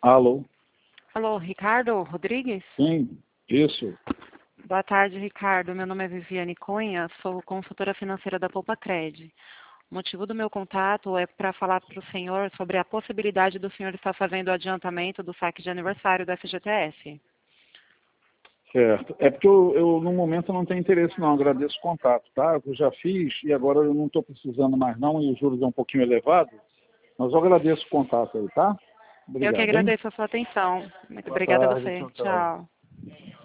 Alô? Alô, Ricardo Rodrigues? Sim, isso. Boa tarde, Ricardo. Meu nome é Viviane Cunha, sou consultora financeira da Poupa-Cred. O motivo do meu contato é para falar para o senhor sobre a possibilidade do senhor estar fazendo o adiantamento do saque de aniversário do FGTS. Certo. É porque eu, no momento, não tenho interesse, não. Agradeço o contato, tá? Eu já fiz e agora eu não estou precisando mais, não, e os juros é um pouquinho elevado, mas eu agradeço o contato aí, tá? Eu que Obrigado, hein? agradeço a sua atenção. Muito Boa obrigada a tarde, você. tchau, tchau. Tchau.